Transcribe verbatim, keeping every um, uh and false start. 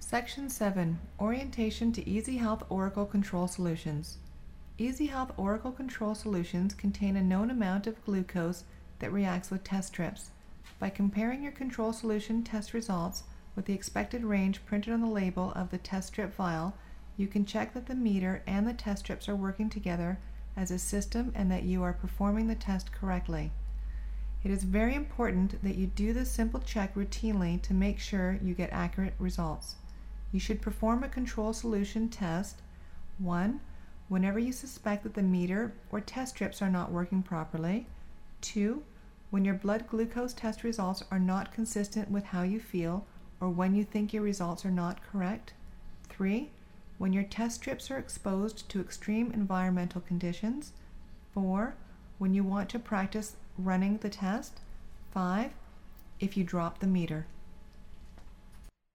Section seven. Orientation to EasyHealth Oracle Control Solutions. EasyHealth Oracle Control Solutions contain a known amount of glucose that reacts with test strips. By comparing your control solution test results with the expected range printed on the label of the test strip vial, you can check that the meter and the test strips are working together as a system and that you are performing the test correctly. It is very important that you do this simple check routinely to make sure you get accurate results. You should perform a control solution test one. Whenever you suspect that the meter or test strips are not working properly. two. When your blood glucose test results are not consistent with how you feel or when you think your results are not correct. three. When your test strips are exposed to extreme environmental conditions. four. When you want to practice running the test. five. If you drop the meter.